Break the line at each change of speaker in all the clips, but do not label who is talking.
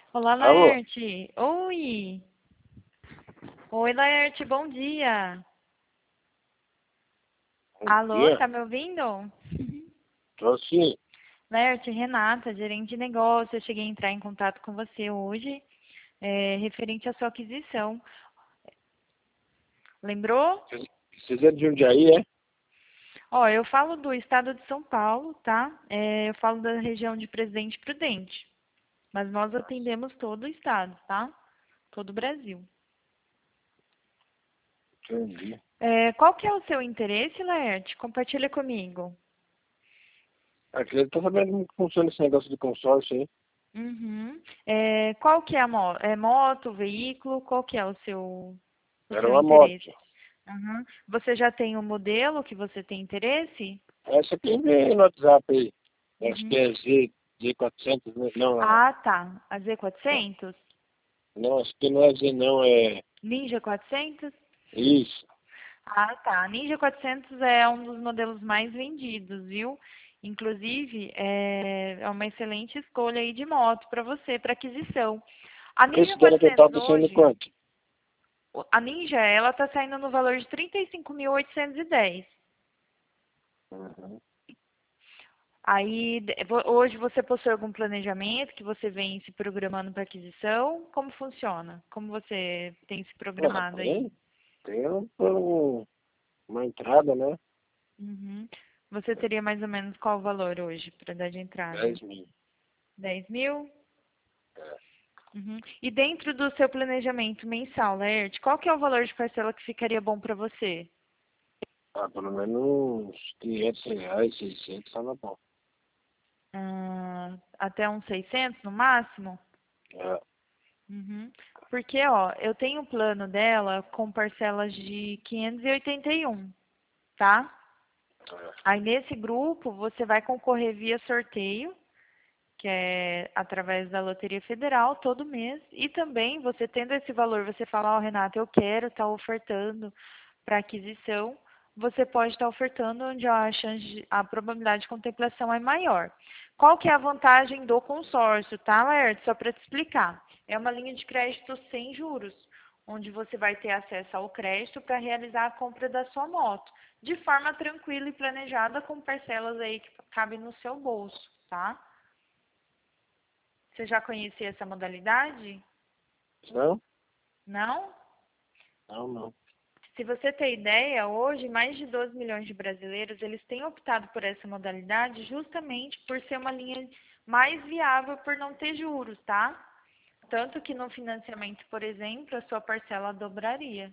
Olá,
Alô,
Laerte. Oi. Oi, Laerte, bom dia.
bom
Alô,
dia.
tá me ouvindo?
Tô sim.
Laerte, Renata, gerente de negócio. Eu cheguei a entrar em contato com você hoje, referente à sua aquisição. Lembrou?
Vocês é de Jundiaí, é?
Ó, eu falo do estado de São Paulo, tá? Eu falo da região de Presidente Prudente, mas nós atendemos todo o estado, tá? Todo o Brasil.
Entendi.
Qual que é o seu interesse, Laerte? Compartilha comigo.
Aqui eu tô sabendo como que funciona esse negócio de consórcio aí.
Uhum. Qual que é a moto? É moto, veículo? Qual que é o
Era
seu
uma
interesse?
moto.
Uhum. Você já tem o modelo que você tem interesse?
Essa aqui vem no WhatsApp aí. Acho que
Uhum.
é Z400, né? Não,
Ah, tá. A Z400?
não, acho que não é Z não, é
Ninja 400?
isso.
Ah, tá. A Ninja 400 é um dos modelos mais vendidos, viu? Inclusive, é uma excelente escolha aí de moto para você, para aquisição. A Ninja
Esse dela que eu
400
tava saindo
hoje,
quanto?
a Ninja, ela tá saindo no valor de 35.810.
Uhum.
Aí, hoje você possui algum planejamento que você vem se programando para aquisição? Como funciona? Como você tem se
Ah,
programado aí?
tem uma entrada, né?
Uhum. Você teria mais ou menos qual o valor hoje para dar de entrada?
10.000.
10.000?
É.
Uhum. E dentro do seu planejamento mensal, Laerte, qual que é o valor de parcela que ficaria bom para você?
Ah, pelo menos uns R$ 500, 600, tava bom.
Até uns 600 no máximo?
É.
Uhum. Porque, ó, eu tenho o plano dela com parcelas de 581, tá?
É.
Aí nesse grupo você vai concorrer via sorteio, que é através da Loteria Federal todo mês, e também você tendo esse valor, você fala, ó, Renata, eu quero estar ofertando para aquisição, você pode estar ofertando onde a chance, a probabilidade de contemplação é maior. Qual que é a vantagem do consórcio, tá, Laerte? Só para te explicar. É uma linha de crédito sem juros, onde você vai ter acesso ao crédito para realizar a compra da sua moto, de forma tranquila e planejada, com parcelas aí que cabem no seu bolso, tá? Você já conhecia essa modalidade?
Não?
Não?
Não, não.
Se você tem ideia, hoje mais de 12 milhões de brasileiros eles têm optado por essa modalidade justamente por ser uma linha mais viável por não ter juros, tá? Tanto que no financiamento, por exemplo, a sua parcela dobraria.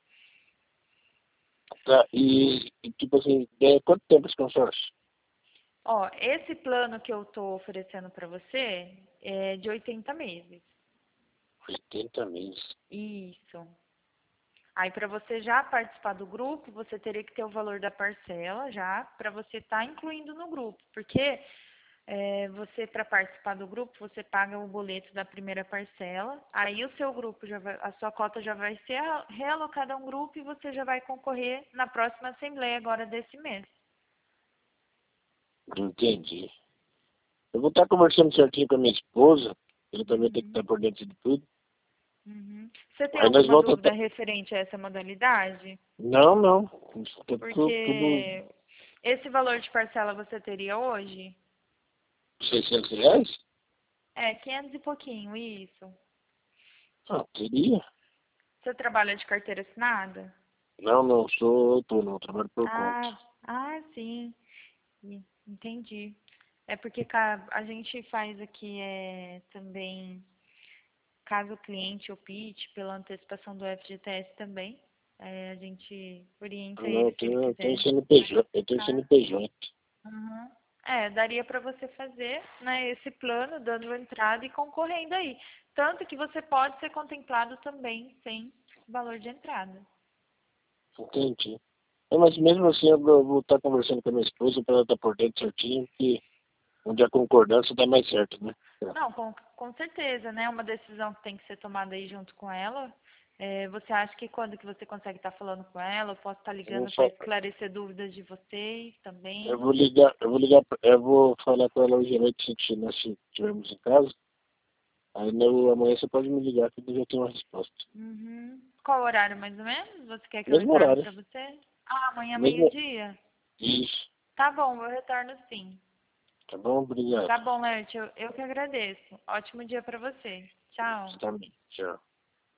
Tá, tipo assim, quanto tempo esse consórcio?
Ó, esse plano que eu estou oferecendo para você é de 80 meses.
80 meses.
Isso. Aí, para você já participar do grupo, você teria que ter o valor da parcela já, para você estar incluindo no grupo. Porque você, para participar do grupo, você paga o boleto da primeira parcela, aí o seu grupo já vai, a sua cota já vai ser realocada a um grupo e você já vai concorrer na próxima assembleia agora desse mês.
Entendi. Eu vou estar conversando certinho com a minha esposa. Ele também tem que
Uhum,
estar por dentro de tudo.
uhum. Você tem
Aí nós
alguma
voltamos.
dúvida referente a essa modalidade?
Não, não. Isso tá tudo
Porque esse valor de parcela você teria hoje?
R$ 600?
500 e pouquinho, isso.
Ah, teria.
Você trabalha de carteira assinada?
Não, não, sou autônomo, trabalho por conta.
Sim. Entendi. É porque a gente faz aqui também, caso o cliente opte pela antecipação do FGTS também, a gente orienta
Não,
ele se ele
eu tenho
quiser
CNPJ. Eu tenho
participar.
CNPJ.
Uhum. Daria para você fazer, né, esse plano, dando entrada e concorrendo aí. Tanto que você pode ser contemplado também sem valor de entrada.
Entendi. É, mas mesmo assim eu vou estar conversando com a minha esposa para ela estar por dentro certinho, que onde a concordância dá mais certo, né?
Não, com certeza, né? Uma decisão que tem que ser tomada aí junto com ela. Você acha que quando que você consegue estar falando com ela? Eu posso estar
Eu vou,
ligando para
fa-
esclarecer dúvidas de vocês
eu
também.
vou ligar, eu vou falar com ela hoje à noite se nós estivermos em casa. Aí amanhã você pode me ligar que eu já tenho uma resposta.
Uhum. Qual horário mais ou menos? Você quer que eu
Mesmo
retorne
horário.
para você? Ah, amanhã
Mesmo...
meio-dia?
Isso.
Tá bom, eu retorno sim.
Tá bom? Obrigado.
Tá bom, Lerte, eu que agradeço. Ótimo dia para você. Tchau.
Você também. Tchau.